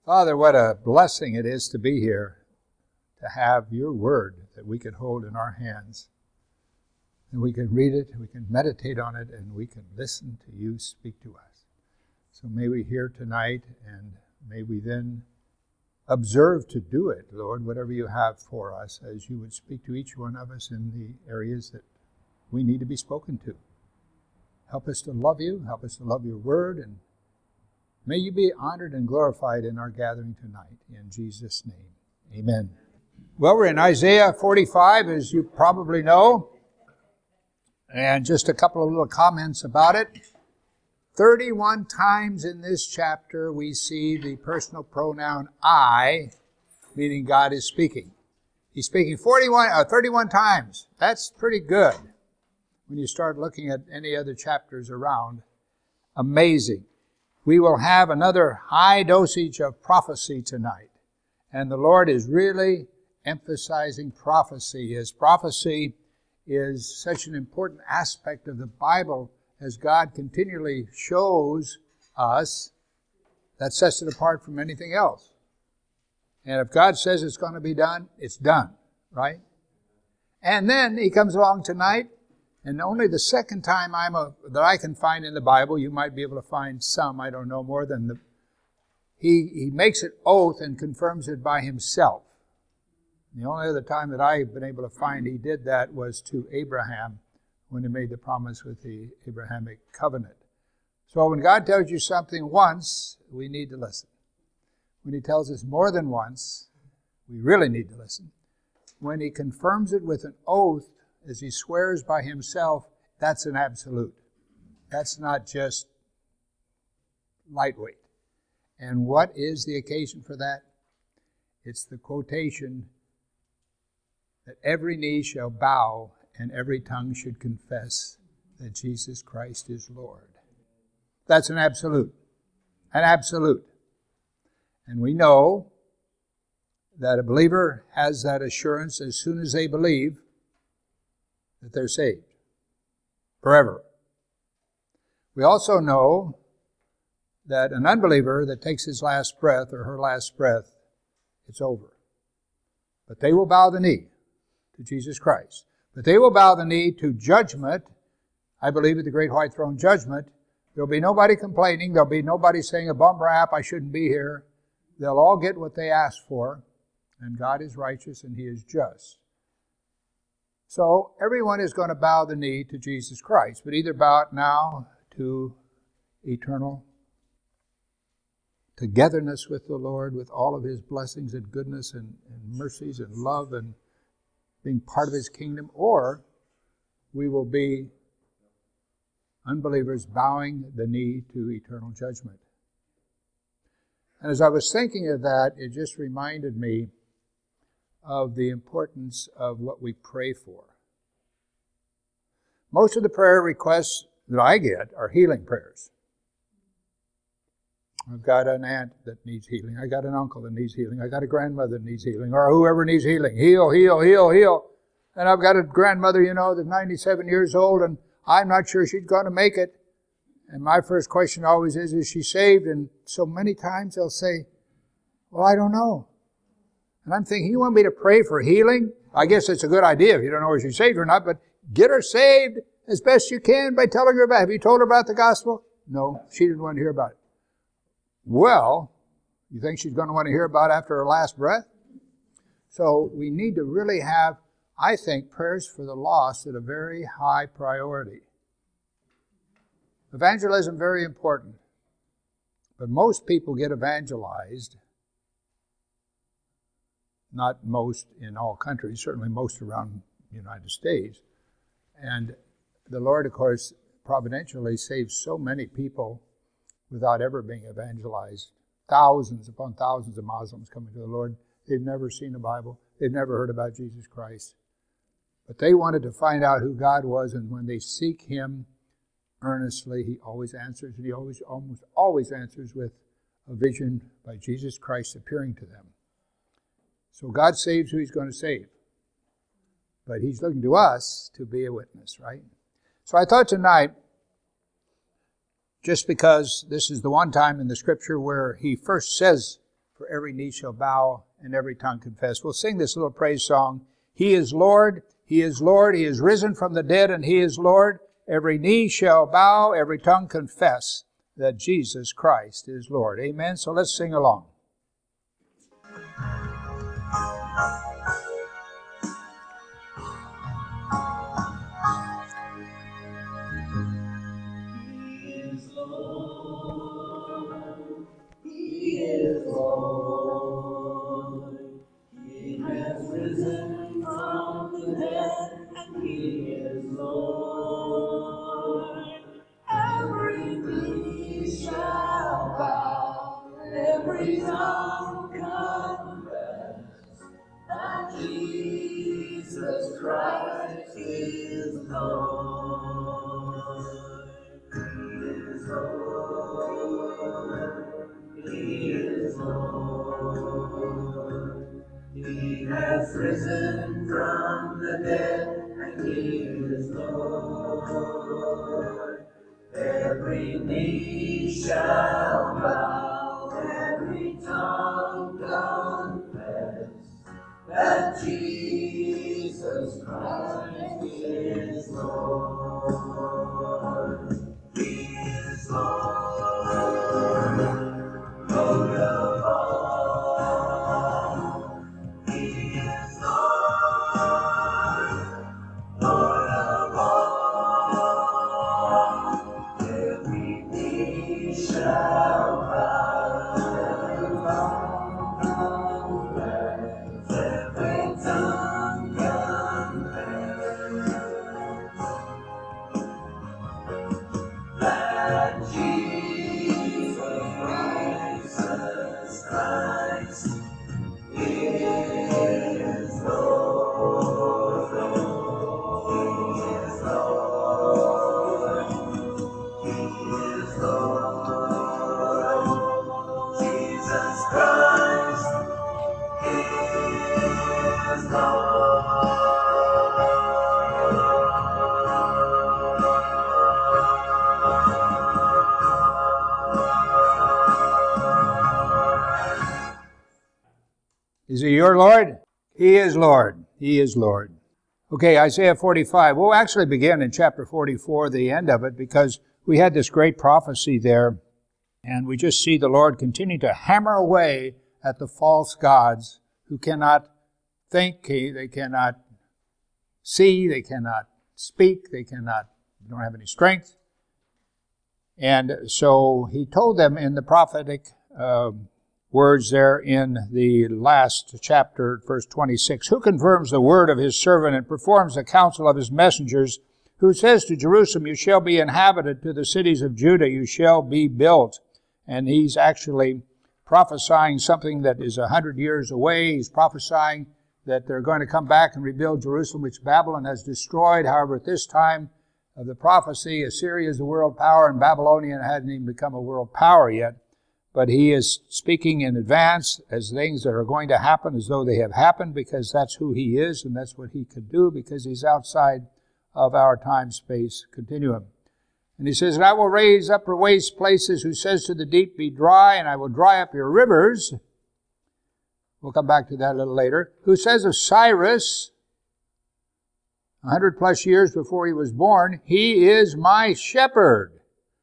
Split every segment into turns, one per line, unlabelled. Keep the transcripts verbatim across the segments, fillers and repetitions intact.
Father, what a blessing it is to be here, to have your word that we can hold in our hands. And we can read it, we can meditate on it, and we can listen to you speak to us. So may we hear tonight, and may we then observe to do it, Lord, whatever you have for us, as you would speak to each one of us in the areas that we need to be spoken to. Help us to love you, help us to love your word, and may you be honored and glorified in our gathering tonight. In Jesus' name, amen. Well, we're in Isaiah forty-five, as you probably know, and just a couple of little comments about it. thirty-one times in this chapter we see the personal pronoun I, meaning God is speaking. He's speaking forty-one, uh, thirty-one times. That's pretty good when you start looking at any other chapters around. Amazing. We will have another high dosage of prophecy tonight. And the Lord is really emphasizing prophecy, as prophecy is such an important aspect of the Bible, as God continually shows us. That sets it apart from anything else. And if God says it's going to be done, it's done, right? And then he comes along tonight, and only the second time I'm a, that I can find in the Bible, you might be able to find some, I don't know, more than the, he, he makes an oath and confirms it by himself. The only other time that I've been able to find he did that was to Abraham, when he made the promise with the Abrahamic covenant. So when God tells you something once, we need to listen. When he tells us more than once, we really need to listen. When he confirms it with an oath, as he swears by himself, that's an absolute. That's not just lightweight. And what is the occasion for that? It's the quotation that every knee shall bow and every tongue should confess that Jesus Christ is Lord. That's an absolute. An absolute. And we know that a believer has that assurance as soon as they believe that they're saved forever. We also know that an unbeliever that takes his last breath or her last breath, it's over. But they will bow the knee to Jesus Christ. But they will bow the knee to judgment. I believe at the great white throne judgment, there'll be nobody complaining. There'll be nobody saying a bum rap, I shouldn't be here. They'll all get what they asked for. And God is righteous and he is just. So everyone is going to bow the knee to Jesus Christ, but either bow it now to eternal togetherness with the Lord, with all of his blessings and goodness and, and mercies and love and being part of his kingdom, or we will be unbelievers bowing the knee to eternal judgment. And as I was thinking of that, it just reminded me of the importance of what we pray for. Most of the prayer requests that I get are healing prayers. I've got an aunt that needs healing. I got an uncle that needs healing. I got a grandmother that needs healing, or whoever needs healing. Heal, heal, heal, heal. And I've got a grandmother, you know, that's ninety-seven years old, and I'm not sure she's going to make it. And my first question always is, is she saved? And so many times they'll say, well, I don't know. And I'm thinking, you want me to pray for healing? I guess it's a good idea if you don't know if she's saved or not, but get her saved as best you can by telling her about it. Have you told her about the gospel? No, she didn't want to hear about it. Well, you think she's going to want to hear about it after her last breath? So we need to really have, I think, prayers for the lost at a very high priority. Evangelism, very important. But most people get evangelized. Not most in all countries, certainly most around the United States. And the Lord, of course, providentially saves so many people without ever being evangelized. Thousands upon thousands of Muslims coming to the Lord. They've never seen a Bible. They've never heard about Jesus Christ. But they wanted to find out who God was, and when they seek him earnestly, he always answers, and he always, almost always answers with a vision by Jesus Christ appearing to them. So God saves who he's going to save. But he's looking to us to be a witness, right? So I thought tonight, just because this is the one time in the Scripture where he first says for every knee shall bow and every tongue confess. We'll sing this little praise song. He is Lord, He is Lord, He is risen from the dead, and He is Lord. Every knee shall bow, every tongue confess that Jesus Christ is Lord. Amen. So let's sing along.
Every tongue confess that Jesus Christ is Lord. He is Lord. He is Lord. He has risen from the dead, and He is Lord. Every knee shall bow, every tongue confess that Jesus Christ is Lord. He is Lord, Lord of all. He is Lord, Lord of all. Every knee shall bow, every tongue confess, every tongue confess that Jesus Christ is Lord. He is Lord. He is Lord. Jesus Christ is Lord.
Is He your Lord? He is Lord. He is Lord. Okay, Isaiah forty-five. We'll actually begin in chapter forty-four, the end of it, because we had this great prophecy there, and we just see the Lord continue to hammer away at the false gods who cannot think, they cannot see, they cannot speak, they cannot, don't have any strength. And so He told them in the prophetic uh, words there in the last chapter, verse twenty-six, who confirms the word of His servant and performs the counsel of His messengers, who says to Jerusalem, you shall be inhabited, to the cities of Judah you shall be built. And He's actually prophesying something that is a hundred years away. He's prophesying that they're going to come back and rebuild Jerusalem, which Babylon has destroyed. However, at this time of the prophecy, Assyria is the world power, and Babylonian hadn't even become a world power yet. But He is speaking in advance as things that are going to happen as though they have happened, because that's who He is and that's what He could do, because He's outside of our time-space continuum. And He says, and I will raise up her waste places, who says to the deep, be dry, and I will dry up your rivers. We'll come back to that a little later. Who says of Cyrus, a hundred plus years before he was born, he is my shepherd.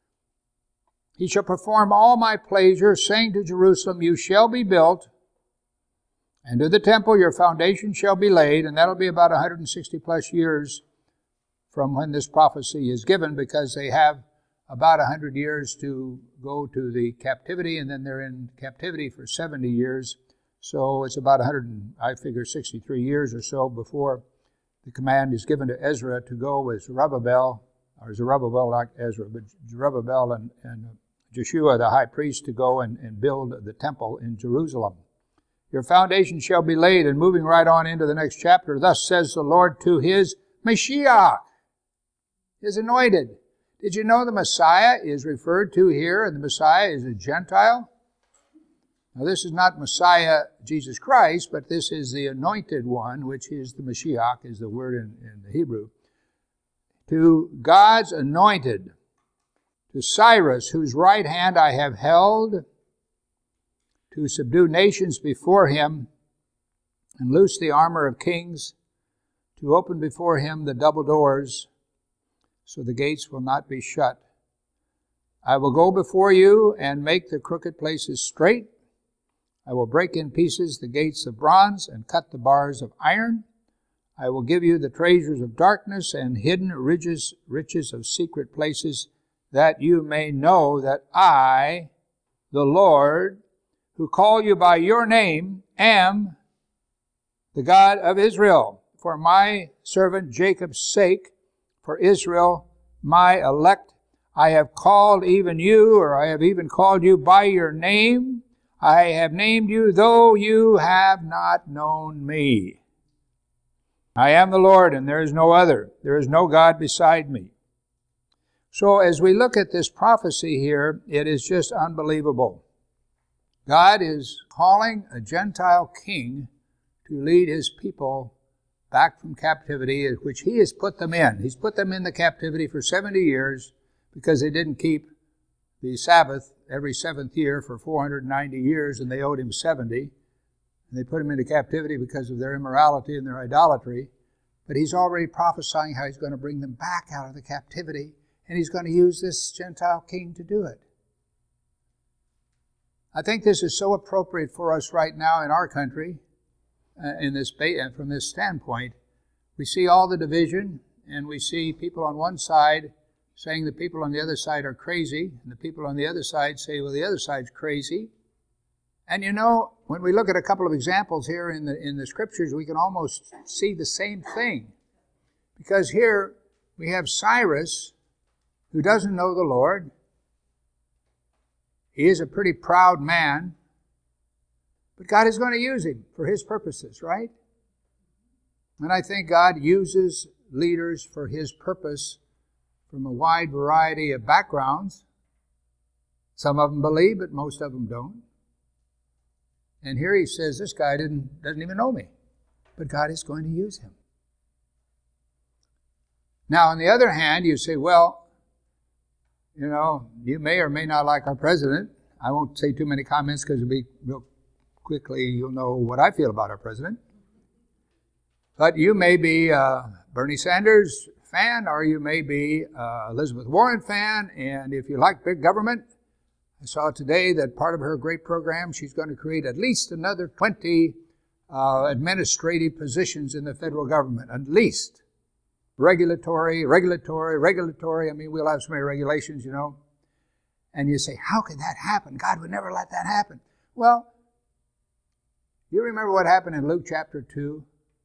He shall perform all my pleasure, saying to Jerusalem, you shall be built, and to the temple your foundation shall be laid, and that'll be about one hundred sixty plus years from when this prophecy is given, because they have about one hundred years to go to the captivity, and then they're in captivity for seventy years. So it's about one hundred, I figure, sixty-three years or so before the command is given to Ezra to go with Zerubbabel, or Zerubbabel, not Ezra, but Zerubbabel and, and Joshua, the high priest, to go and, and build the temple in Jerusalem. Your foundation shall be laid, and moving right on into the next chapter, thus says the Lord to His Mashiach, His anointed. Did you know the Messiah is referred to here, and the Messiah is a Gentile? Now this is not Messiah Jesus Christ, but this is the anointed one, which is the Mashiach, is the word in, in the Hebrew. To God's anointed, to Cyrus, whose right hand I have held, to subdue nations before him, and loose the armor of kings, to open before him the double doors, so the gates will not be shut. I will go before you and make the crooked places straight. I will break in pieces the gates of bronze and cut the bars of iron. I will give you the treasures of darkness and hidden riches, riches of secret places, that you may know that I, the Lord, who call you by your name, am the God of Israel. For my servant Jacob's sake, for Israel, my elect, I have called even you, or I have even called you by your name. I have named you, though you have not known me. I am the Lord, and there is no other. There is no God beside me. So as we look at this prophecy here, it is just unbelievable. God is calling a Gentile king to lead his people back from captivity, which he has put them in. He's put them in the captivity for seventy years because they didn't keep the Sabbath every seventh year for four hundred ninety years, and they owed him seventy. And they put him into captivity because of their immorality and their idolatry. But he's already prophesying how he's going to bring them back out of the captivity, and he's going to use this Gentile king to do it. I think this is so appropriate for us right now in our country, uh, in this ba- from this standpoint. We see all the division, and we see people on one side saying the people on the other side are crazy, and the people on the other side say, well, the other side's crazy. And you know, when we look at a couple of examples here in the in the scriptures, we can almost see the same thing. Because here we have Cyrus, who doesn't know the Lord. He is a pretty proud man, but God is going to use him for his purposes, right? And I think God uses leaders for his purpose from a wide variety of backgrounds. Some of them believe, but most of them don't. And here he says, this guy didn't, doesn't even know me, but God is going to use him. Now, on the other hand, you say, well, you know, you may or may not like our president. I won't say too many comments because it'll be real quickly, you'll know what I feel about our president. But you may be a Bernie Sanders fan, or you may be a Elizabeth Warren fan, and if you like big government, I saw today that part of her great program, she's going to create at least another twenty uh, administrative positions in the federal government, at least. Regulatory, regulatory, regulatory. I mean, we'll have so many regulations, you know. And you say, how could that happen? God would never let that happen. Well, you remember what happened in Luke chapter two?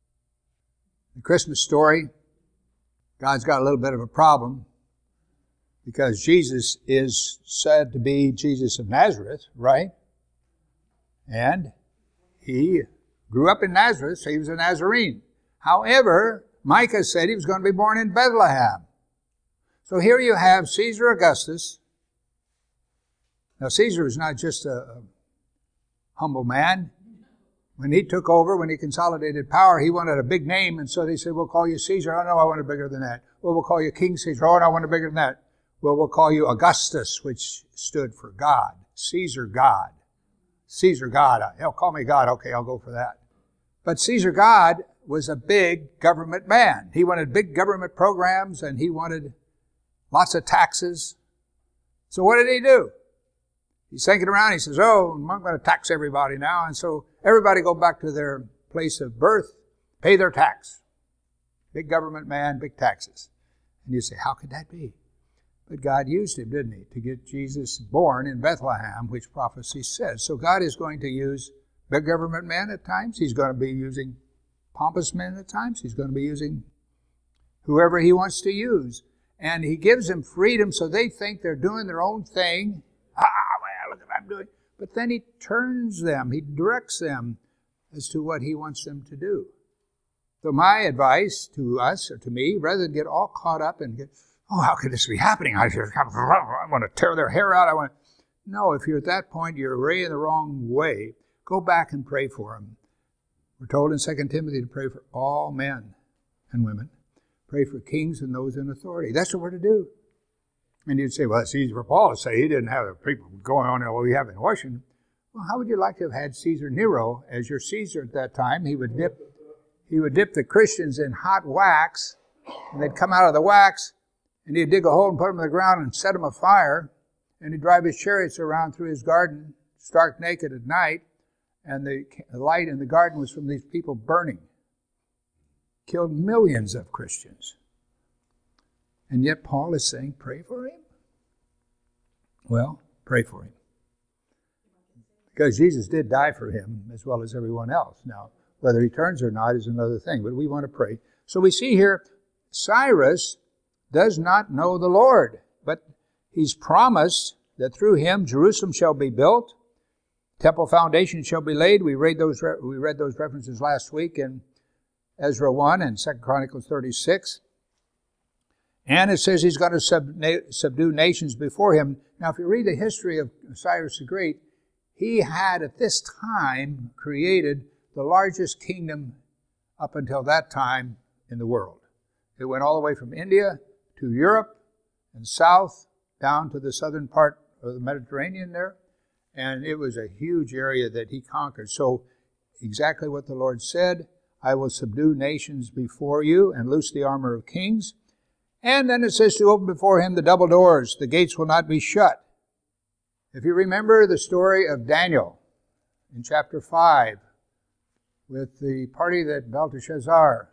The Christmas story. God's got a little bit of a problem because Jesus is said to be Jesus of Nazareth, right? And he grew up in Nazareth, so he was a Nazarene. However, Micah said he was going to be born in Bethlehem. So here you have Caesar Augustus. Now, Caesar was not just a, a humble man. When he took over, when he consolidated power, he wanted a big name, and so they said, we'll call you Caesar. Oh, no, I want it bigger than that. Well, we'll call you King Caesar. Oh, no, I want it bigger than that. Well, we'll call you Augustus, which stood for God. Caesar God. Caesar God. Hell, call me God. Okay, I'll go for that. But Caesar God was a big government man. He wanted big government programs, and he wanted lots of taxes. So what did he do? He's thinking around, he says, oh, I'm going to tax everybody now. And so everybody go back to their place of birth, pay their tax. Big government man, big taxes. And you say, how could that be? But God used him, didn't he, to get Jesus born in Bethlehem, which prophecy says. So God is going to use big government men at times. He's going to be using pompous men at times. He's going to be using whoever he wants to use. And he gives them freedom so they think they're doing their own thing. Ah, well, look at what I'm doing. But then he turns them, he directs them as to what he wants them to do. So my advice to us, or to me, rather than get all caught up and get, oh, how could this be happening? I, just, I want to tear their hair out. I want. No, if you're at that point, you're way in the wrong way. Go back and pray for them. We're told in Second Timothy to pray for all men and women. Pray for kings and those in authority. That's what we're to do. And you'd say, well, it's easy for Paul to say he didn't have the people going on what we have in Washington. Well, how would you like to have had Caesar Nero as your Caesar at that time? He would dip, he would dip the Christians in hot wax, and they'd come out of the wax, and he'd dig a hole and put them in the ground and set them afire, and he'd drive his chariots around through his garden, stark naked at night, and the light in the garden was from these people burning. Killed millions of Christians. And yet Paul is saying, pray for him. Well, pray for him. Because Jesus did die for him as well as everyone else. Now, whether he turns or not is another thing, but we want to pray. So we see here, Cyrus does not know the Lord, but he's promised that through him Jerusalem shall be built, temple foundation shall be laid. We read those, we read those references last week in Ezra one and Second Chronicles thirty-six. And it says he's going to sub, subdue nations before him. Now, if you read the history of Cyrus the Great, he had at this time created the largest kingdom up until that time in the world. It went all the way from India to Europe and south down to the southern part of the Mediterranean there. And it was a huge area that he conquered. So exactly what the Lord said, I will subdue nations before you and loose the armor of kings. And then it says to open before him the double doors. The gates will not be shut. If you remember the story of Daniel in chapter five with the party that Belteshazzar,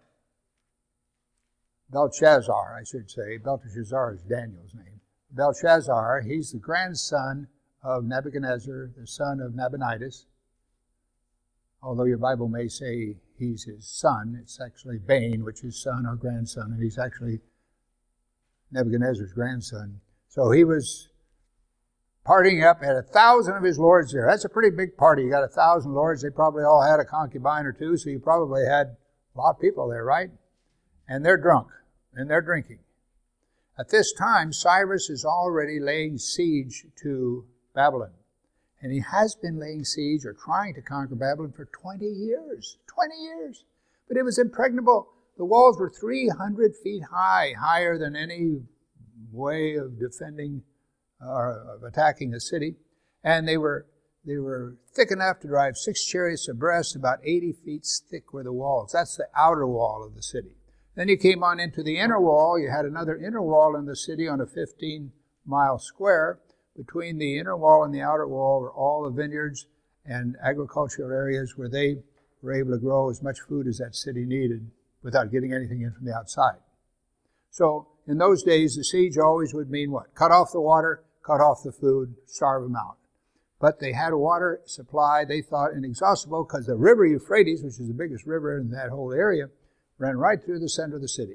Belshazzar, I should say, Belteshazzar is Daniel's name. Belshazzar, he's the grandson of Nebuchadnezzar, the son of Nabonidus. Although your Bible may say he's his son, it's actually Bane, which is son or grandson, and he's actually Nebuchadnezzar's grandson. So he was partying up, had a thousand of his lords there. That's a pretty big party. You got a thousand lords. They probably all had a concubine or two, so you probably had a lot of people there, right? And they're drunk, and they're drinking. At this time, Cyrus is already laying siege to Babylon. And he has been laying siege or trying to conquer Babylon for twenty years. twenty years. But it was impregnable. The walls were three hundred feet high, higher than any way of defending or of attacking a city. And they were they were thick enough to drive six chariots abreast. About eighty feet thick were the walls. That's the outer wall of the city. Then you came on into the inner wall. You had another inner wall in the city on a fifteen mile square. Between the inner wall and the outer wall were all the vineyards and agricultural areas where they were able to grow as much food as that city needed without getting anything in from the outside. So in those days, the siege always would mean what? Cut off the water, cut off the food, starve them out. But they had a water supply, they thought, inexhaustible because the river Euphrates, which is the biggest river in that whole area, ran right through the center of the city.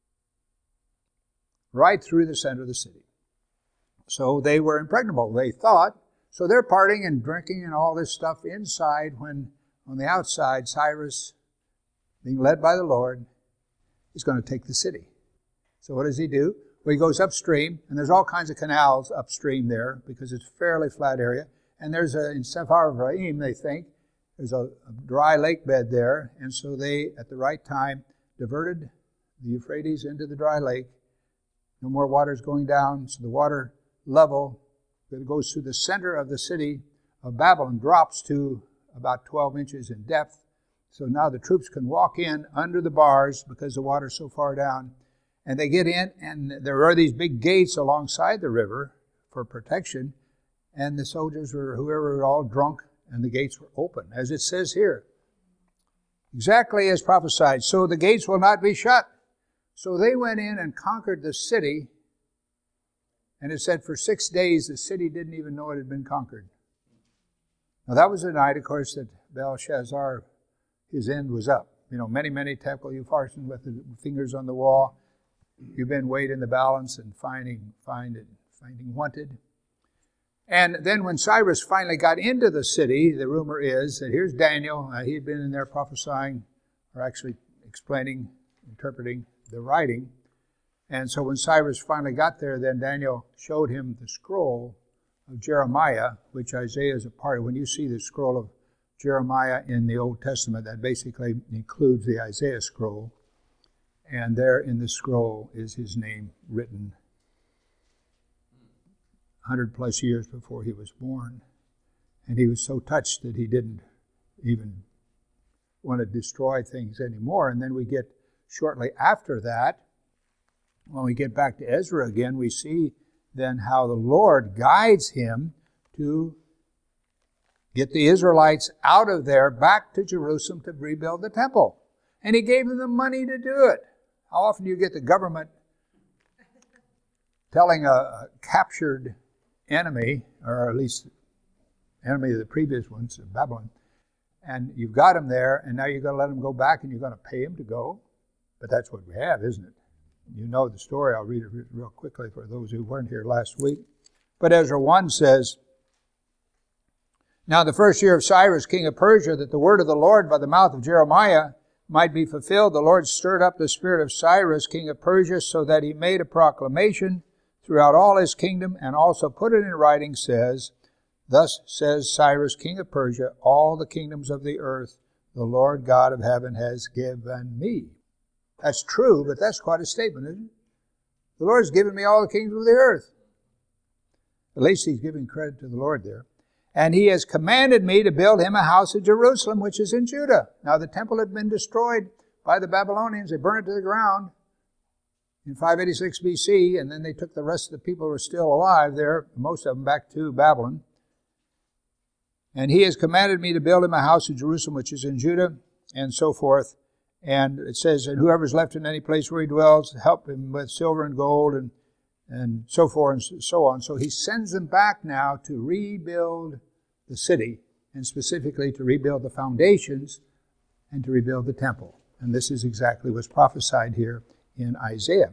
Right through the center of the city. So they were impregnable, they thought. So they're partying and drinking and all this stuff inside when on the outside, Cyrus, being led by the Lord, is going to take the city. So what does he do? Well, he goes upstream, and there's all kinds of canals upstream there because it's a fairly flat area. And there's a, in Sepharvaim, they think, there's a, a dry lake bed there. And so they, at the right time, diverted the Euphrates into the dry lake. No more water's going down, so the water level that goes through the center of the city of Babylon drops to about twelve inches in depth. So now the troops can walk in under the bars because the water's so far down. And they get in, and there are these big gates alongside the river for protection. And the soldiers were, whoever were all drunk, and the gates were open, as it says here. Exactly as prophesied. So the gates will not be shut. So they went in and conquered the city. And it said for six days the city didn't even know it had been conquered. Now that was the night, of course, that Belshazzar, his end was up. You know, many, many tekel upharsin with the fingers on the wall. You've been weighed in the balance and finding, finding, finding wanted. And then when Cyrus finally got into the city, the rumor is that here's Daniel. Uh, he had been in there prophesying, or actually explaining, interpreting the writing. And so when Cyrus finally got there, then Daniel showed him the scroll of Jeremiah, which Isaiah is a part of. When you see the scroll of Jeremiah in the Old Testament, that basically includes the Isaiah scroll. And there in the scroll is his name written one hundred plus years before he was born. And he was so touched that he didn't even want to destroy things anymore. And then we get shortly after that, when we get back to Ezra again, we see then how the Lord guides him to get the Israelites out of there back to Jerusalem to rebuild the temple. And he gave them the money to do it. How often do you get the government telling a, a captured enemy, or at least enemy of the previous ones, Babylon, and you've got them there, and now you're going to let them go back and you're going to pay them to go? But that's what we have, isn't it? You know the story. I'll read it real quickly for those who weren't here last week. But Ezra one says, "Now the first year of Cyrus, king of Persia, that the word of the Lord by the mouth of Jeremiah might be fulfilled, the Lord stirred up the spirit of Cyrus, king of Persia, so that he made a proclamation throughout all his kingdom, and also put it in writing, says, Thus says Cyrus, king of Persia, all the kingdoms of the earth, the Lord God of heaven has given me." That's true, but that's quite a statement, isn't it? The Lord has given me all the kingdoms of the earth. At least he's giving credit to the Lord there. "And he has commanded me to build him a house at Jerusalem, which is in Judah." Now the temple had been destroyed by the Babylonians. They burned it to the ground in five eighty-six B C, and then they took the rest of the people who were still alive there, most of them back to Babylon. "And he has commanded me to build him a house at Jerusalem, which is in Judah," and so forth. And it says, "And whoever's left in any place where he dwells, help him with silver and gold," and, and so forth and so on. So he sends them back now to rebuild the city, and specifically to rebuild the foundations and to rebuild the temple. And this is exactly what's prophesied here in Isaiah.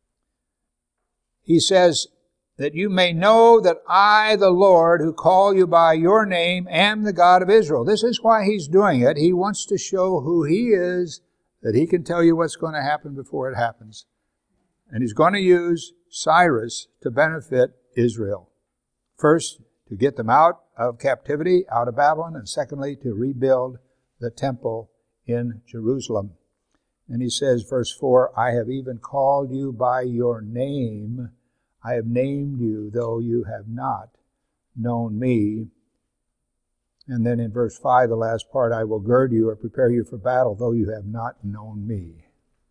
He says, "That you may know that I, the Lord, who call you by your name, am the God of Israel." This is why he's doing it. He wants to show who he is, that he can tell you what's going to happen before it happens. And he's going to use Cyrus to benefit Israel. First, to get them out of captivity, out of Babylon, and secondly, to rebuild the temple in Jerusalem. And he says, verse four, "I have even called you by your name. I have named you, though you have not known me." And then in verse five, the last part, "I will gird you or prepare you for battle, though you have not known me."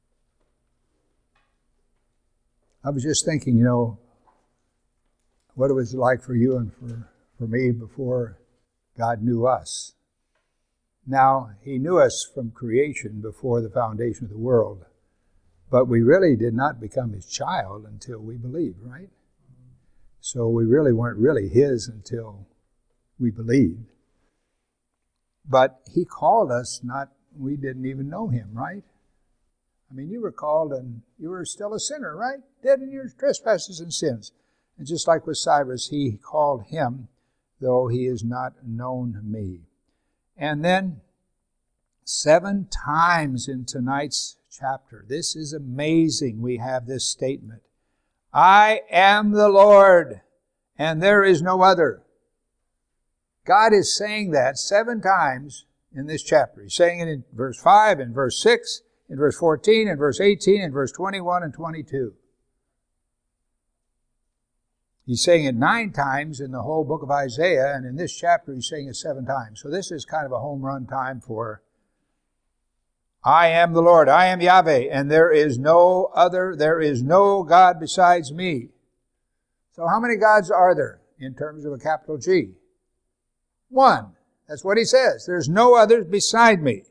I was just thinking, you know, what it was like for you and for, for me before God knew us. Now, he knew us from creation before the foundation of the world, but we really did not become his child until we believed, right? So we really weren't really his until we believed. But he called us, not, we didn't even know him, right? I mean, you were called and you were still a sinner, right? Dead in your trespasses and sins. And just like with Cyrus, he called him, though he has not known me. And then seven times in tonight's chapter, this is amazing, we have this statement. "I am the Lord, and there is no other." God is saying that seven times in this chapter. He's saying it in verse five, in verse six, in verse fourteen, in verse eighteen, in verse twenty-one and twenty-two. He's saying it nine times in the whole book of Isaiah, and in this chapter he's saying it seven times. So this is kind of a home run time for "I am the Lord, I am Yahweh, and there is no other, there is no God besides me." So how many gods are there in terms of a capital G? One. That's what he says. There's no others beside me.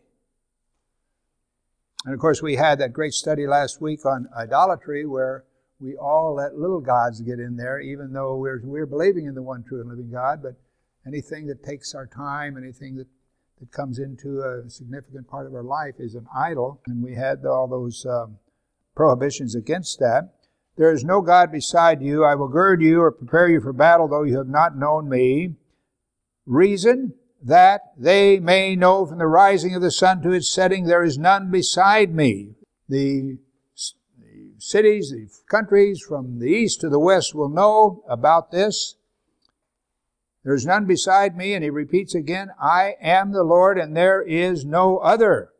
And of course we had that great study last week on idolatry where we all let little gods get in there, even though we're, we're believing in the one true and living God. But anything that takes our time, anything that, that comes into a significant part of our life is an idol. And we had all those um, prohibitions against that. "There is no God beside you. I will gird you or prepare you for battle, though you have not known me. Reason, that they may know from the rising of the sun to its setting, there is none beside me." The cities, the countries from the east to the west will know about this. There is none beside me, and he repeats again, "I am the Lord, and there is no other.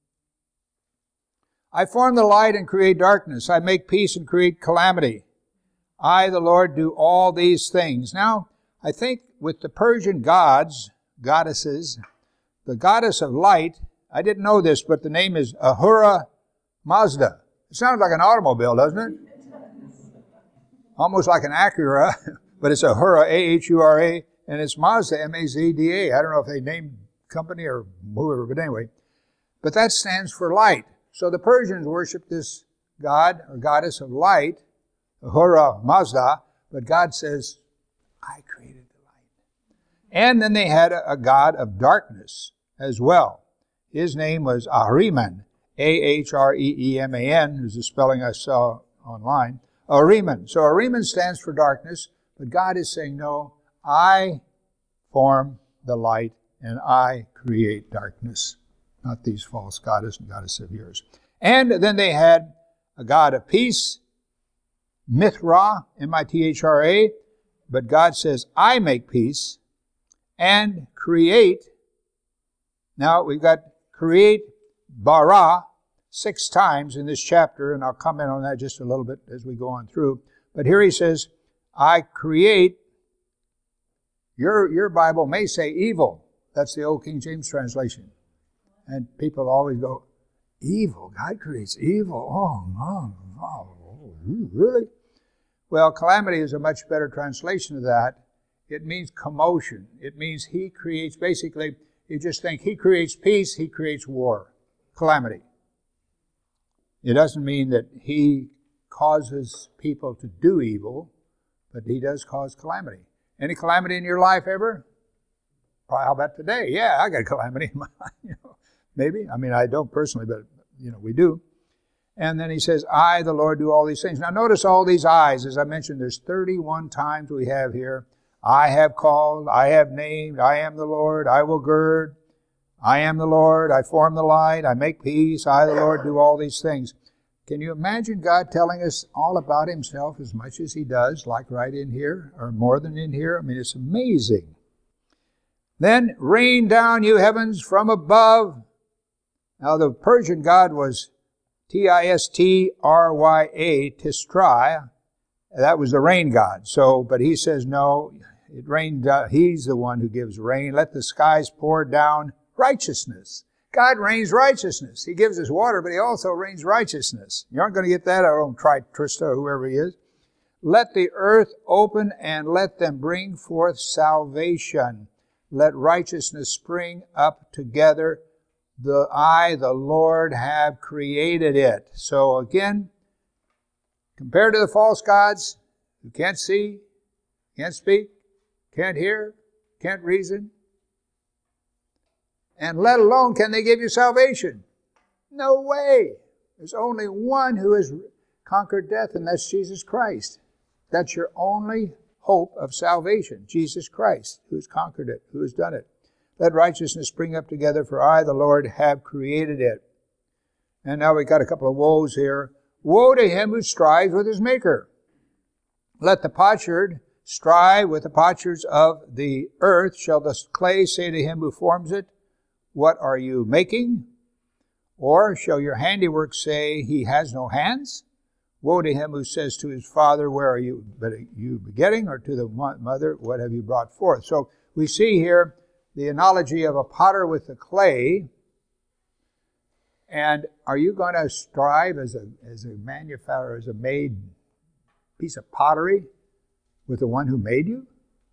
I form the light and create darkness. I make peace and create calamity. I, the Lord, do all these things." Now, I think with the Persian gods, goddesses, the goddess of light, I didn't know this, but the name is Ahura Mazda. It sounds like an automobile, doesn't it? Almost like an Acura, but it's Ahura, A H U R A, and it's Mazda, M A Z D A. I don't know if they named company or whoever, but anyway. But that stands for light. So the Persians worship this god or goddess of light, Ahura Mazda, but God says, I created the light. And then they had a, a god of darkness as well. His name was Ahriman, A H R E E M A N, who's the spelling I saw online. Ahriman. So Ahriman stands for darkness, but God is saying, no, I form the light and I create darkness, not these false goddesses and goddesses of yours. And then they had a god of peace, Mithra, M I T H R A, but God says, I make peace and create. Now we've got create, bara, six times in this chapter, and I'll comment on that just a little bit as we go on through. But here he says, I create. Your, your Bible may say evil. That's the old King James translation. And people always go, evil? God creates evil? Oh, no, no, really? Well, calamity is a much better translation of that. It means commotion. It means he creates, basically, you just think he creates peace, he creates war. Calamity. It doesn't mean that he causes people to do evil, but he does cause calamity. Any calamity in your life ever? Well, how about today? Yeah, I got a calamity in my life. You know, maybe. I mean, I don't personally, but, you know, we do. And then he says, I, the Lord, do all these things. Now, notice all these I's. As I mentioned, there's thirty-one times we have here. I have called, I have named, I am the Lord, I will gird, I am the Lord, I form the light, I make peace, I, the Lord, do all these things. Can you imagine God telling us all about himself as much as he does, like right in here, or more than in here? I mean, it's amazing. Then, rain down, you heavens, from above. Now, the Persian god was T I S T R Y A, Tistrai. That was the rain god. So, but he says, no, it rained, uh, he's the one who gives rain. Let the skies pour down righteousness. God rains righteousness. He gives us water, but he also rains righteousness. You aren't going to get that out of Tri-Trista or whoever he is. Let the earth open and let them bring forth salvation. Let righteousness spring up together. The I, the Lord, have created it. So again, compared to the false gods who can't see, can't speak, can't hear, can't reason, and let alone can they give you salvation. No way. There's only one who has conquered death, and that's Jesus Christ. That's your only hope of salvation, Jesus Christ, who's conquered it, who has done it. Let righteousness spring up together, for I, the Lord, have created it. And now we've got a couple of woes here. Woe to him who strives with his maker. Let the potsherd strive with the potsherds of the earth. Shall the clay say to him who forms it, what are you making? Or shall your handiwork say, he has no hands? Woe to him who says to his father, where are you, but you begetting? Or to the mother, what have you brought forth? So we see here the analogy of a potter with the clay. And are you going to strive as a as a manufacturer, as a made piece of pottery with the one who made you?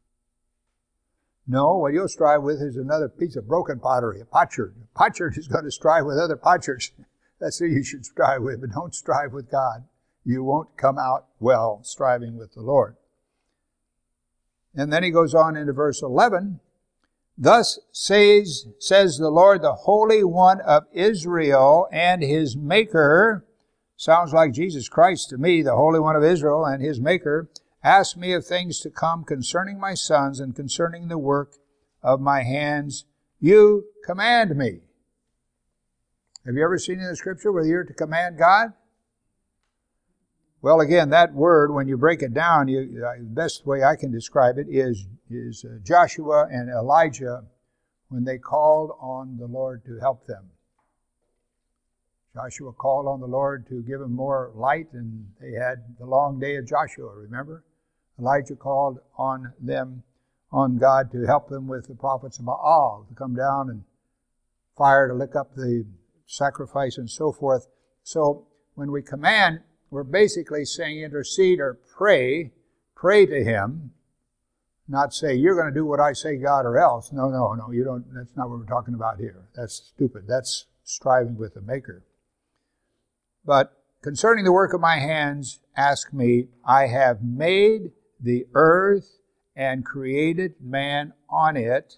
No, what you'll strive with is another piece of broken pottery, a potsherd. A potsherd is going to strive with other potsherds. That's who you should strive with, but don't strive with God. You won't come out well striving with the Lord. And then he goes on into verse eleven. Thus says, says the Lord, the Holy One of Israel and his Maker. Sounds like Jesus Christ to me, the Holy One of Israel and his Maker. Ask me of things to come concerning my sons and concerning the work of my hands. You command me. Have you ever seen in the Scripture where you're to command God? Well, again, that word, when you break it down, you, uh, the best way I can describe it is, is uh, Joshua and Elijah when they called on the Lord to help them. Joshua called on the Lord to give him more light, and they had the long day of Joshua, remember? Elijah called on them on God to help them with the prophets of Baal, to come down and fire to lick up the sacrifice and so forth. So when we command, we're basically saying intercede or pray, pray to Him, not say, you're going to do what I say, God, or else. No, no, no, you don't. That's not what we're talking about here. That's stupid. That's striving with the Maker. But concerning the work of my hands, ask me, I have made the earth and created man on it.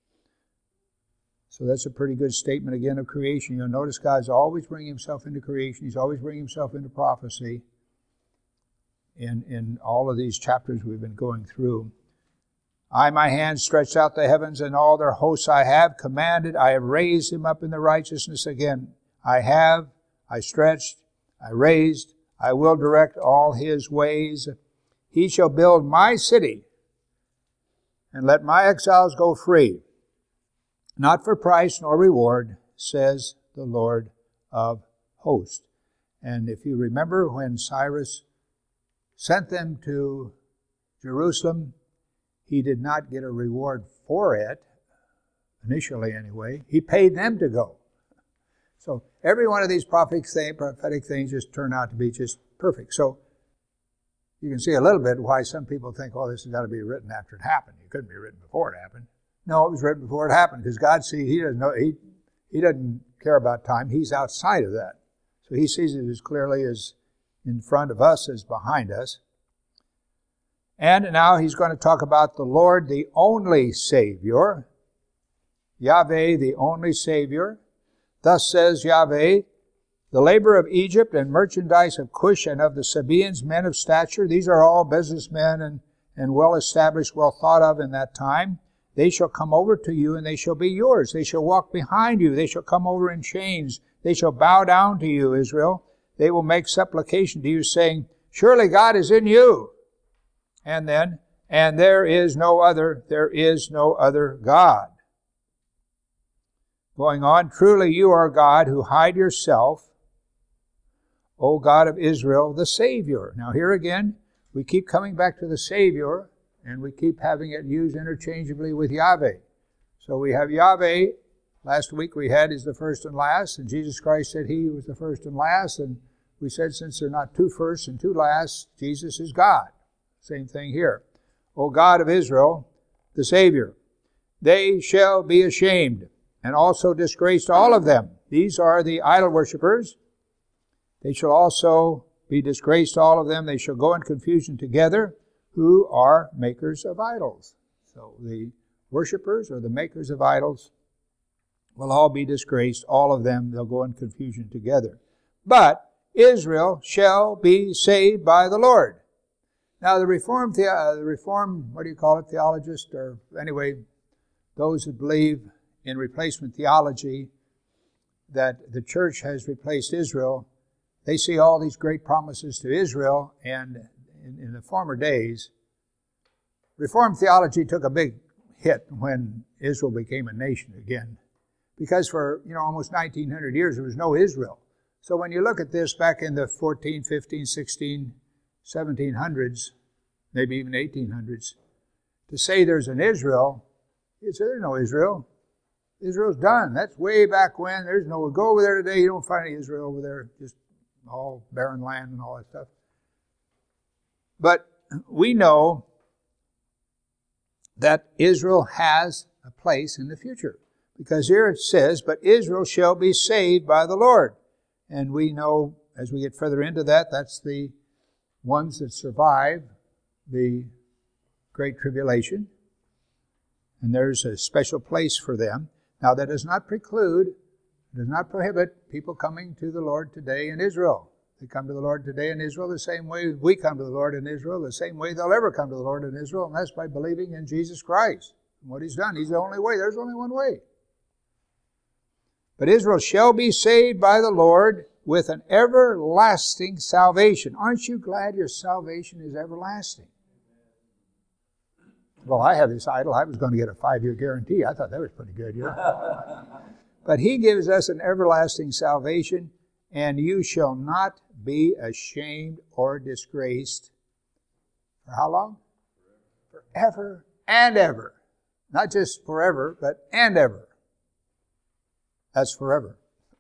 So that's a pretty good statement again of creation. You'll notice God's always bringing Himself into creation. He's always bringing Himself into prophecy in, in all of these chapters we've been going through. I, my hand, stretched out the heavens, and all their hosts I have commanded. I have raised him up in the righteousness again. I have, I stretched, I raised, I will direct all his ways. He shall build my city, and let my exiles go free. Not for price nor reward, says the Lord of hosts. And if you remember when Cyrus sent them to Jerusalem, he did not get a reward for it, initially anyway. He paid them to go. So every one of these prophetic things, prophetic things just turn out to be just perfect. So you can see a little bit why some people think, oh, this has got to be written after it happened. It couldn't be written before it happened. No, it was written before it happened, because God sees, He doesn't know, He He doesn't care about time. He's outside of that. So He sees it as clearly as in front of us as behind us. And now He's going to talk about the Lord, the only Savior. Yahweh, the only Savior. Thus says Yahweh, the labor of Egypt and merchandise of Cush and of the Sabaeans, men of stature. These are all businessmen and, and well established, well thought of in that time. They shall come over to you, and they shall be yours. They shall walk behind you. They shall come over in chains. They shall bow down to you, Israel. They will make supplication to you, saying, surely God is in you. And then, and there is no other, there is no other God. Going on, truly you are God who hide yourself, O God of Israel, the Savior. Now here again, we keep coming back to the Savior, and we keep having it used interchangeably with Yahweh. So we have Yahweh. Last week we had is the first and last, and Jesus Christ said He was the first and last, and we said since there are not two firsts and two lasts, Jesus is God. Same thing here. O God of Israel, the Savior, they shall be ashamed, and also disgraced all of them. These are the idol worshippers. They shall also be disgraced, all of them. They shall go in confusion together, who are makers of idols. So the worshippers or the makers of idols will all be disgraced, all of them. They'll go in confusion together. But Israel shall be saved by the Lord. Now the Reformed, the, uh, the Reformed, what do you call it, theologists, or anyway, those who believe in replacement theology, that the church has replaced Israel, they see all these great promises to Israel, and in, in the former days, Reformed theology took a big hit when Israel became a nation again. Because for, you know, almost nineteen hundred years, there was no Israel. So when you look at this back in the fourteen, fifteen, sixteen, seventeen hundreds, maybe even eighteen hundreds, to say there's an Israel, you say there's no Israel. Israel's done. That's way back when. There's no, go over there today, you don't find any Israel over there, just all barren land and all that stuff. But we know that Israel has a place in the future. Because here it says, but Israel shall be saved by the Lord. And we know, as we get further into that, that's the ones that survive the Great Tribulation. And there's a special place for them. Now that does not preclude, does not prohibit people coming to the Lord today in Israel. They come to the Lord today in Israel the same way we come to the Lord in Israel, the same way they'll ever come to the Lord in Israel, and that's by believing in Jesus Christ and what He's done. He's the only way. There's only one way. But Israel shall be saved by the Lord with an everlasting salvation. Aren't you glad your salvation is everlasting? Well, I have this idol. I was going to get a five-year guarantee. I thought that was pretty good, you know. But He gives us an everlasting salvation, and you shall not be ashamed or disgraced. For how long? Forever and ever. Not just forever, but and ever. That's forever.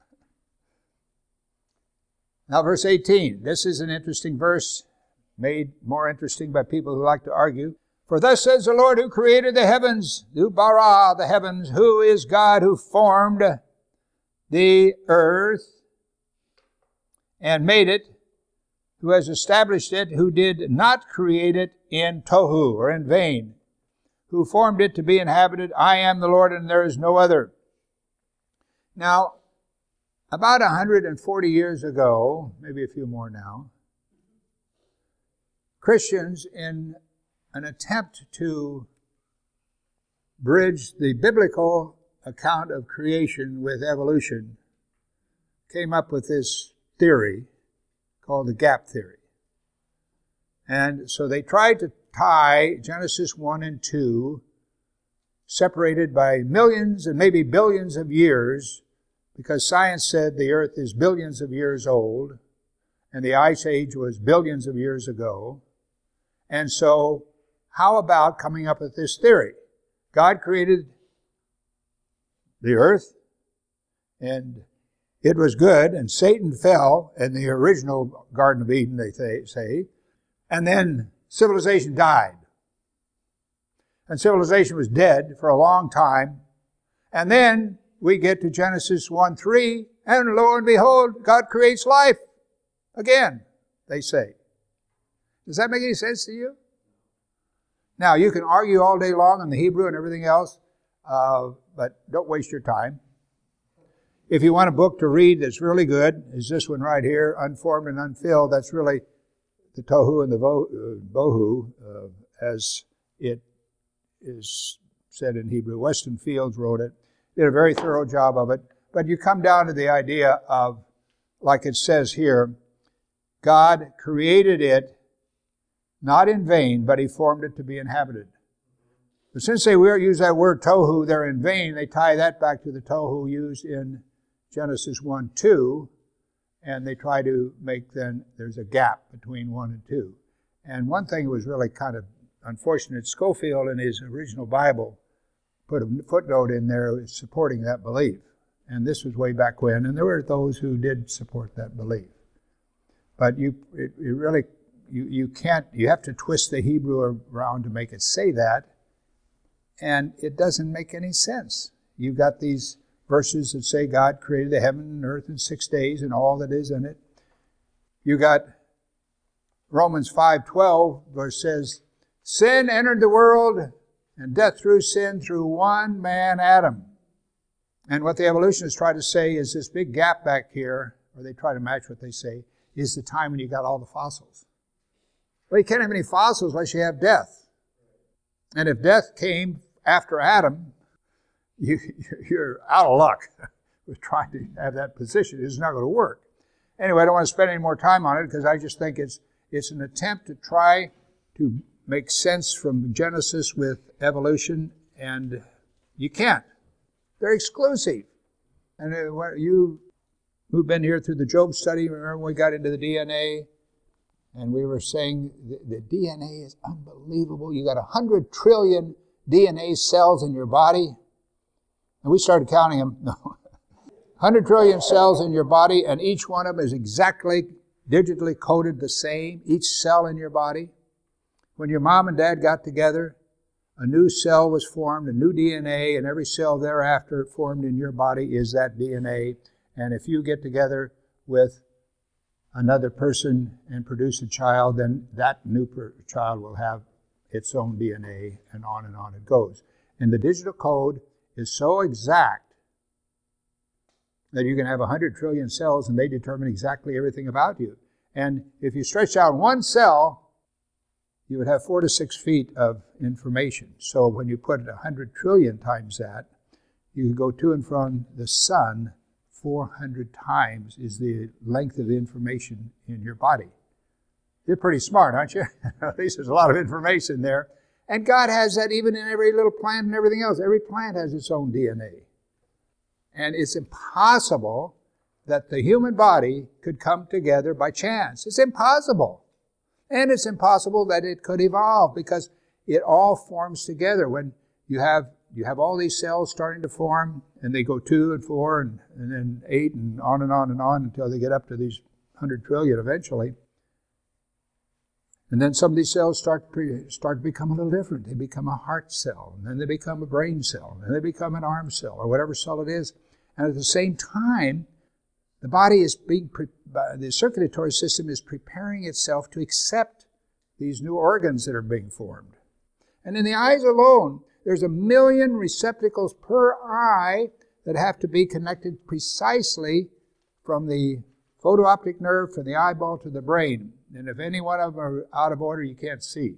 Now verse eighteen. This is an interesting verse, made more interesting by people who like to argue. For thus says the Lord who created the heavens, who bara the heavens, who is God who formed the earth and made it, who has established it, who did not create it in tohu, or in vain, who formed it to be inhabited. I am the Lord, and there is no other. Now, about one hundred forty years ago, maybe a few more now, Christians, in an attempt to bridge the biblical account of creation with evolution, came up with this theory called the gap theory. And so they tried to tie Genesis one and two, separated by millions and maybe billions of years, because science said the earth is billions of years old, and the ice age was billions of years ago. And so, how about coming up with this theory? God created the earth, and it was good, and Satan fell in the original Garden of Eden, they say, and then civilization died. And civilization was dead for a long time, and then we get to Genesis one three, and lo and behold, God creates life again, they say. Does that make any sense to you? Now, you can argue all day long on the Hebrew and everything else, uh, but don't waste your time. If you want a book to read that's really good, is this one right here, Unformed and Unfilled. That's really the Tohu and the Bohu, uh, as it is said in Hebrew. Weston Fields wrote it. Did a very thorough job of it. But you come down to the idea of, like it says here, God created it not in vain, but He formed it to be inhabited. But since they use that word tohu, they're in vain, they tie that back to the tohu used in Genesis one two, and they try to make then, there's a gap between one and two. And one thing was really kind of unfortunate, Scofield in his original Bible put a footnote in there supporting that belief. And this was way back when, and there were those who did support that belief. But you, it, it really, you, you can't, you have to twist the Hebrew around to make it say that, and it doesn't make any sense. You've got these verses that say God created the heaven and earth in six days and all that is in it. You got Romans five twelve, where it says, sin entered the world, and death through sin through one man, Adam. And what the evolutionists try to say is this big gap back here, or they try to match what they say, is the time when you got all the fossils. Well, you can't have any fossils unless you have death. And if death came after Adam, you, you're out of luck with trying to have that position. It's not going to work. Anyway, I don't want to spend any more time on it because I just think it's it's an attempt to try to make sense from Genesis with evolution, and you can't. They're exclusive. And you who've been here through the Job study, remember when we got into the D N A, and we were saying the, the D N A is unbelievable. You got one hundred trillion D N A cells in your body. And we started counting them. No. one hundred trillion cells in your body, and each one of them is exactly digitally coded the same, each cell in your body. When your mom and dad got together, a new cell was formed, a new D N A, and every cell thereafter formed in your body is that D N A. And if you get together with another person and produce a child, then that new per- child will have its own D N A, and on and on it goes. And the digital code is so exact that you can have one hundred trillion cells and they determine exactly everything about you. And if you stretch out one cell, you would have four to six feet of information. So when you put one hundred trillion times that, you can go to and from the sun four hundred times is the length of information in your body. You're pretty smart, aren't you? At least there's a lot of information there. And God has that even in every little plant and everything else. Every plant has its own D N A. And it's impossible that the human body could come together by chance. It's impossible. And it's impossible that it could evolve, because it all forms together. When you have you have all these cells starting to form, and they go two and four and, and then eight and on and on and on until they get up to these one hundred trillion eventually. And then some of these cells start, pre, start to become a little different. They become a heart cell, and then they become a brain cell, and then they become an arm cell, or whatever cell it is. And at the same time, the body is being, pre- the circulatory system is preparing itself to accept these new organs that are being formed. And in the eyes alone, there's a million receptacles per eye that have to be connected precisely from the photooptic nerve, from the eyeball to the brain. And if any one of them are out of order, you can't see.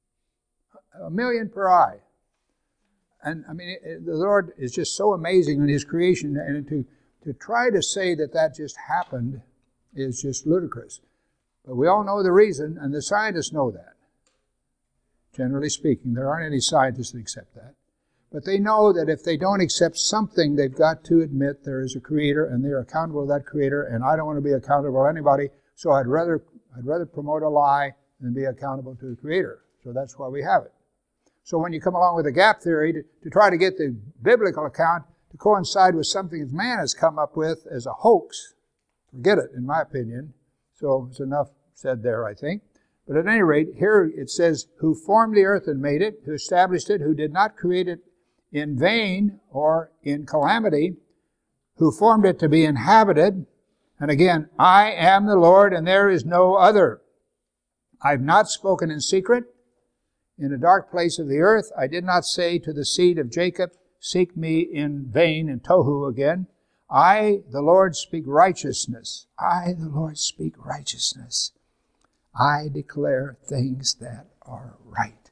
A million per eye. And I mean, it, the Lord is just so amazing in His creation, and to, to try to say that that just happened is just ludicrous. But we all know the reason, and the scientists know that. Generally speaking, there aren't any scientists that accept that. But they know that if they don't accept something, they've got to admit there is a Creator, and they're accountable to that Creator, and I don't want to be accountable to anybody, so I'd rather I'd rather promote a lie than be accountable to the Creator. So that's why we have it. So when you come along with a gap theory to, to try to get the biblical account to coincide with something that man has come up with as a hoax, forget it, in my opinion. So it's enough said there, I think. But at any rate, here it says, who formed the earth and made it, who established it, who did not create it in vain or in calamity, who formed it to be inhabited. And again, I am the Lord, and there is no other. I've not spoken in secret. In a dark place of the earth, I did not say to the seed of Jacob, seek me in vain, in tohu again. I, the Lord, speak righteousness. I, the Lord, speak righteousness. I declare things that are right.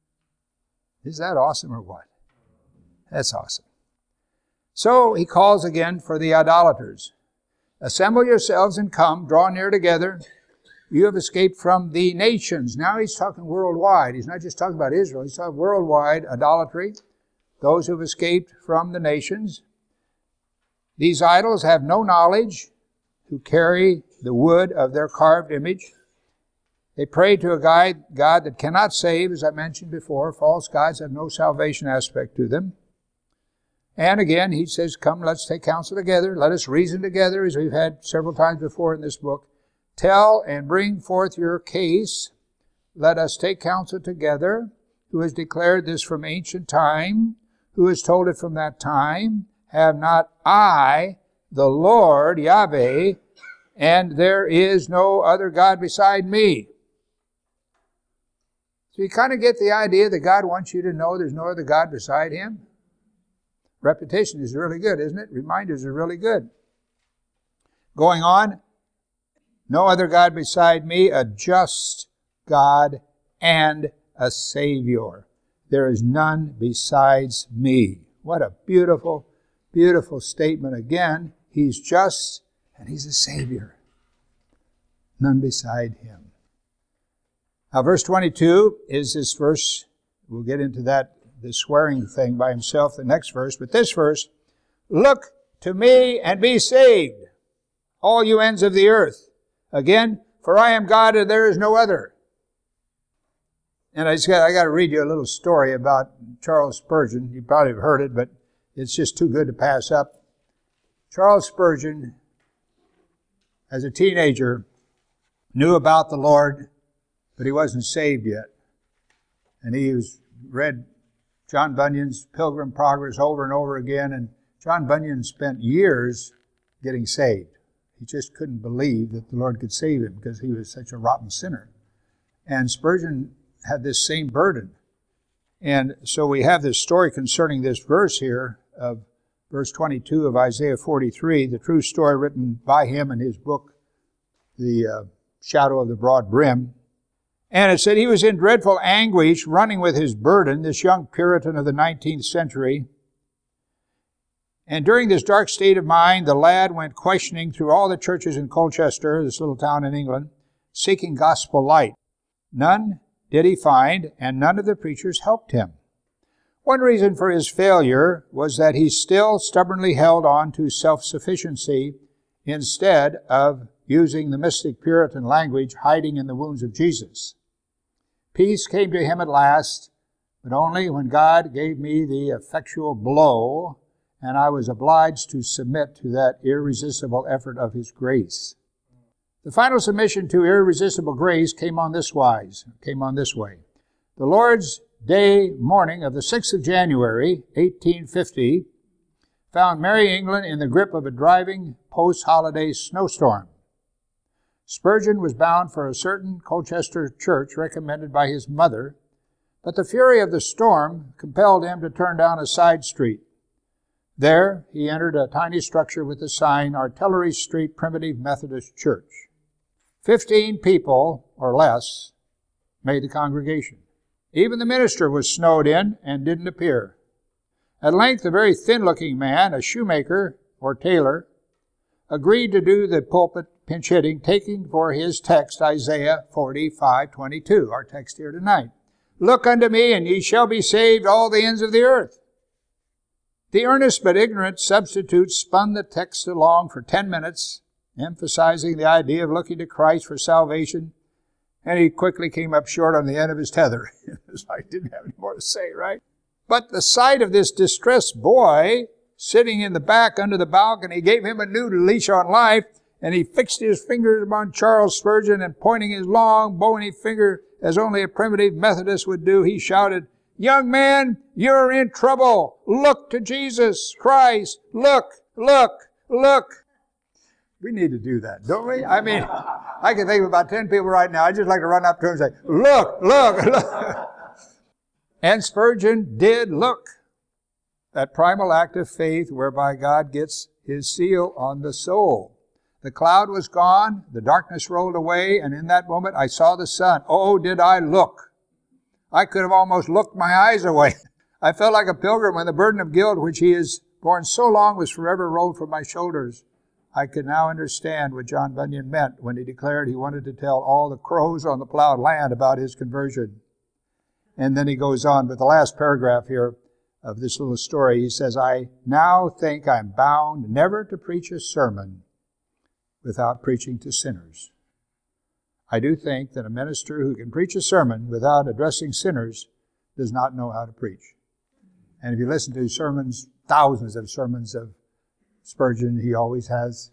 Is that awesome or what? That's awesome. So he calls again for the idolaters. Assemble yourselves and come, draw near together. You have escaped from the nations. Now he's talking worldwide. He's not just talking about Israel. He's talking worldwide idolatry. Those who have escaped from the nations. These idols have no knowledge, who carry the wood of their carved image. They pray to a God, God that cannot save, as I mentioned before. False gods have no salvation aspect to them. And again, he says, come, let's take counsel together. Let us reason together, as we've had several times before in this book. Tell and bring forth your case. Let us take counsel together. Who has declared this from ancient time? Who has told it from that time? Have not I, the Lord, Yahweh, and there is no other God beside me? So you kind of get the idea that God wants you to know there's no other God beside Him. Repetition is really good, isn't it? Reminders are really good. Going on, no other God beside me, a just God and a Savior. There is none besides me. What a beautiful, beautiful statement again. He's just and He's a Savior. None beside Him. Now verse twenty-two is this verse. We'll get into that, the swearing thing by himself, the next verse. But this verse, look to me and be saved, all you ends of the earth. Again, for I am God and there is no other. And I just got, I got to read you a little story about Charles Spurgeon. You probably have heard it, but it's just too good to pass up. Charles Spurgeon, as a teenager, knew about the Lord, but he wasn't saved yet. And he was read John Bunyan's Pilgrim Progress over and over again, and John Bunyan spent years getting saved. He just couldn't believe that the Lord could save him because he was such a rotten sinner. And Spurgeon had this same burden. And so we have this story concerning this verse here of verse twenty-two of Isaiah forty-three, the true story written by him in his book, The uh, Shadow of the Broad Brim. And it said he was in dreadful anguish, running with his burden, this young Puritan of the nineteenth century. And during this dark state of mind, the lad went questioning through all the churches in Colchester, this little town in England, seeking gospel light. None did he find, and none of the preachers helped him. One reason for his failure was that he still stubbornly held on to self-sufficiency instead of using the mystic Puritan language, hiding in the wounds of Jesus. Peace came to him at last, but only when God gave me the effectual blow, and I was obliged to submit to that irresistible effort of His grace. The final submission to irresistible grace came on this wise, came on this way. The Lord's Day morning of the sixth of January, eighteen fifty, found Merry England in the grip of a driving post-holiday snowstorm. Spurgeon was bound for a certain Colchester church recommended by his mother, but the fury of the storm compelled him to turn down a side street. There, he entered a tiny structure with the sign, Artillery Street Primitive Methodist Church. Fifteen people, or less, made the congregation. Even the minister was snowed in and didn't appear. At length, a very thin-looking man, a shoemaker or tailor, agreed to do the pulpit pinch-hitting, taking for his text Isaiah forty-five twenty-two, our text here tonight. Look unto me, and ye shall be saved, all the ends of the earth. The earnest but ignorant substitute spun the text along for ten minutes, emphasizing the idea of looking to Christ for salvation, and he quickly came up short on the end of his tether. It was like he didn't have any more to say, right? But the sight of this distressed boy sitting in the back under the balcony gave him a new leash on life, and he fixed his fingers upon Charles Spurgeon, and pointing his long, bony finger as only a primitive Methodist would do, he shouted, Young man, you're in trouble. Look to Jesus Christ. Look, look, look. We need to do that, don't we? I mean, I can think of about ten people right now. I'd just like to run up to them and say, look, look, look. And Spurgeon did look. That primal act of faith whereby God gets His seal on the soul. The cloud was gone, the darkness rolled away, and in that moment I saw the sun. Oh, did I look. I could have almost looked my eyes away. I felt like a pilgrim when the burden of guilt which He has borne so long was forever rolled from my shoulders. I could now understand what John Bunyan meant when he declared he wanted to tell all the crows on the plowed land about his conversion. And then he goes on with the last paragraph here of this little story. He says, I now think I'm bound never to preach a sermon without preaching to sinners. I do think that a minister who can preach a sermon without addressing sinners does not know how to preach. And if you listen to sermons, thousands of sermons of Spurgeon, he always has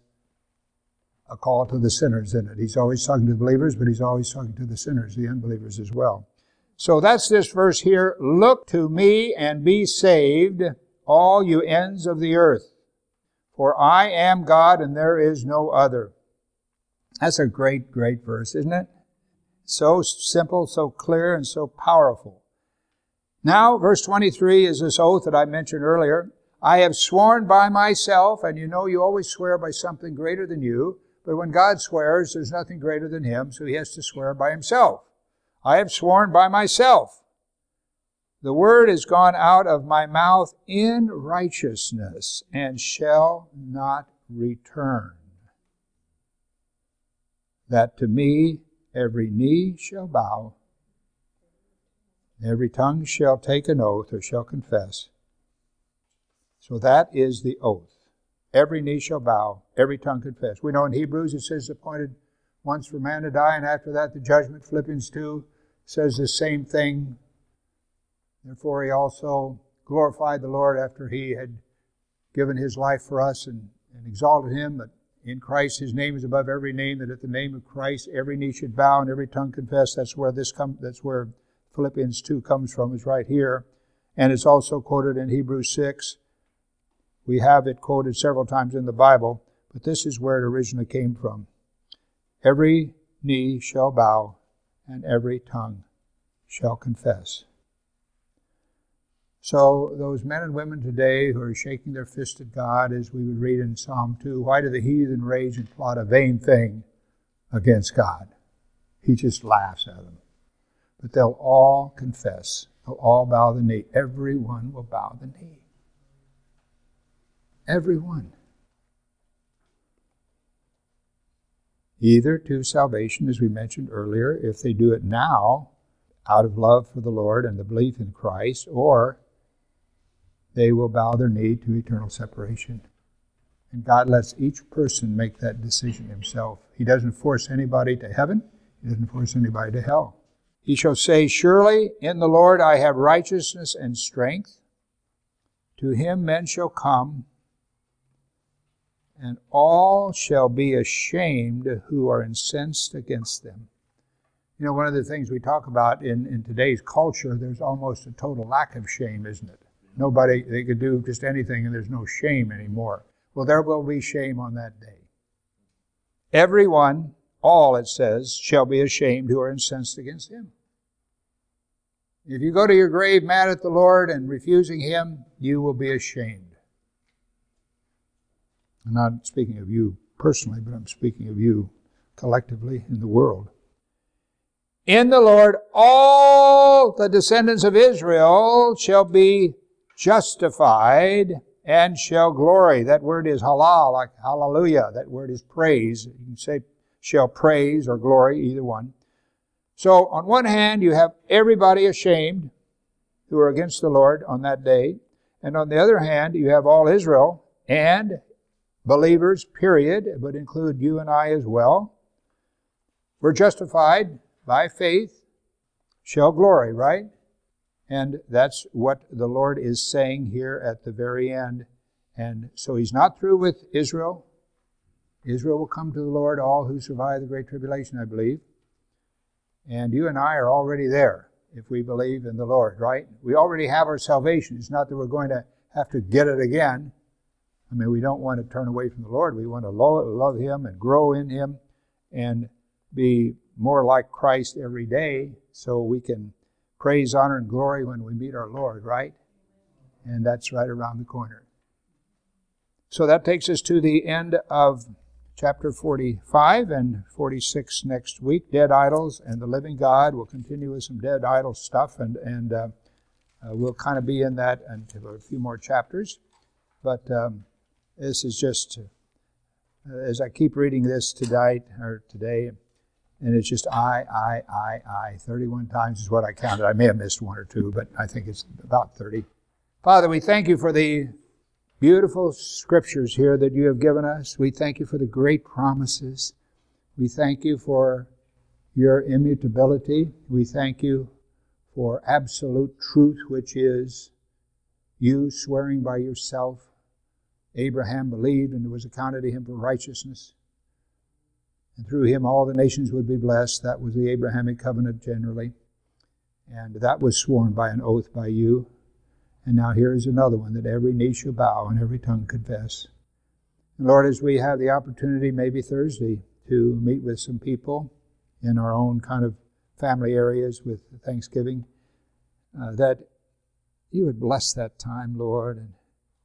a call to the sinners in it. He's always talking to the believers, but he's always talking to the sinners, the unbelievers as well. So that's this verse here. Look to me and be saved, all you ends of the earth. For I am God and there is no other. That's a great, great verse, isn't it? So simple, so clear, and so powerful. Now, verse twenty-three is this oath that I mentioned earlier. I have sworn by myself, and you know you always swear by something greater than you, but when God swears, there's nothing greater than Him, so He has to swear by Himself. I have sworn by myself. The word has gone out of my mouth in righteousness, and shall not return. That to me every knee shall bow, every tongue shall take an oath, or shall confess. So that is the oath. Every knee shall bow, every tongue confess. We know in Hebrews it says appointed once for man to die, and after that the judgment. Philippians two says the same thing. Therefore He also glorified the Lord after He had given His life for us and, and exalted Him. But in Christ His name is above every name, that at the name of Christ every knee should bow and every tongue confess. That's where this come, that's where Philippians two comes from, is right here. And it's also quoted in Hebrews six. We have it quoted several times in the Bible, but this is where it originally came from. Every knee shall bow and every tongue shall confess. So those men and women today who are shaking their fist at God, as we would read in Psalm two, why do the heathen rage and plot a vain thing against God? He just laughs at them. But they'll all confess. They'll all bow the knee. Everyone will bow the knee. Everyone. Either to salvation, as we mentioned earlier, if they do it now, out of love for the Lord and the belief in Christ, or they will bow their knee to eternal separation. And God lets each person make that decision himself. He doesn't force anybody to heaven. He doesn't force anybody to hell. He shall say, surely in the Lord I have righteousness and strength. To him men shall come, and all shall be ashamed who are incensed against them. You know, one of the things we talk about in, in today's culture, there's almost a total lack of shame, isn't it? Nobody, they could do just anything and there's no shame anymore. Well, there will be shame on that day. Everyone, all it says, shall be ashamed who are incensed against him. If you go to your grave mad at the Lord and refusing him, you will be ashamed. I'm not speaking of you personally, but I'm speaking of you collectively in the world. In the Lord, all the descendants of Israel shall be justified and shall glory. That word is halal, like hallelujah. That word is praise. You can say shall praise or glory, either one. So on one hand, you have everybody ashamed who are against the Lord on that day. And on the other hand, you have all Israel and believers, period, but include you and I as well. We're justified by faith, shall glory, right? And that's what the Lord is saying here at the very end. And so he's not through with Israel. Israel will come to the Lord, all who survive the Great Tribulation, I believe. And you and I are already there if we believe in the Lord, right? We already have our salvation. It's not that we're going to have to get it again. I mean, we don't want to turn away from the Lord. We want to love him and grow in him and be more like Christ every day so we can praise, honor, and glory when we meet our Lord, right? And that's right around the corner. So that takes us to the end of chapter forty-five and forty-six next week. Dead idols and the living God. We'll continue with some dead idol stuff, and, and uh, uh, we'll kind of be in that until a few more chapters. But um, this is just, uh, as I keep reading this tonight, or today, and it's just I, I, I, I. thirty-one times is what I counted. I may have missed one or two, but I think it's about thirty. Father, we thank you for the beautiful scriptures here that you have given us. We thank you for the great promises. We thank you for your immutability. We thank you for absolute truth, which is you swearing by yourself. Abraham believed, and it was accounted to him for righteousness. And through him all the nations would be blessed. That was the Abrahamic covenant generally. And that was sworn by an oath by you. And now here is another one, that every knee shall bow and every tongue confess. And Lord, as we have the opportunity, maybe Thursday, to meet with some people in our own kind of family areas with Thanksgiving, uh, that you would bless that time, Lord. And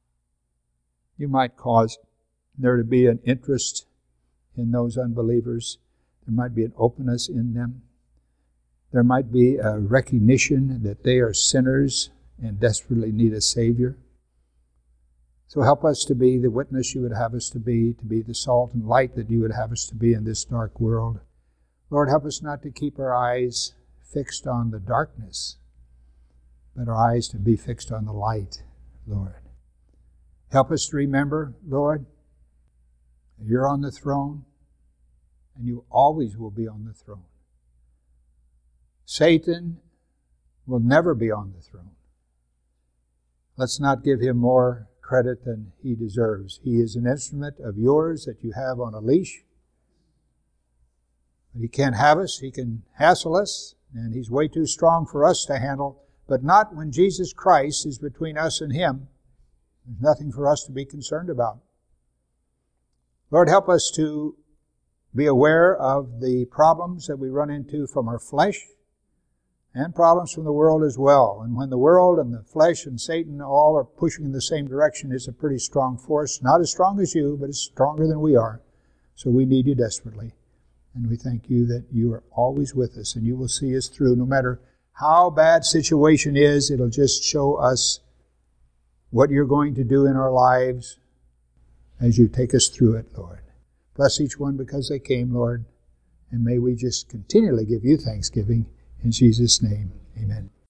you might cause there to be an interest in those unbelievers. There might be an openness in them. There might be a recognition that they are sinners and desperately need a Savior. So help us to be the witness you would have us to be, to be the salt and light that you would have us to be in this dark world. Lord, help us not to keep our eyes fixed on the darkness, but our eyes to be fixed on the light, Lord. Help us to remember, Lord, you're on the throne, and you always will be on the throne. Satan will never be on the throne. Let's not give him more credit than he deserves. He is an instrument of yours that you have on a leash. But he can't have us. He can hassle us, and he's way too strong for us to handle, but not when Jesus Christ is between us and him. There's nothing for us to be concerned about. Lord, help us to be aware of the problems that we run into from our flesh and problems from the world as well. And when the world and the flesh and Satan all are pushing in the same direction, it's a pretty strong force. Not as strong as you, but it's stronger than we are. So we need you desperately. And we thank you that you are always with us and you will see us through. No matter how bad situation is, it'll just show us what you're going to do in our lives as you take us through it, Lord. Bless each one because they came, Lord. And may we just continually give you thanksgiving. In Jesus' name, amen.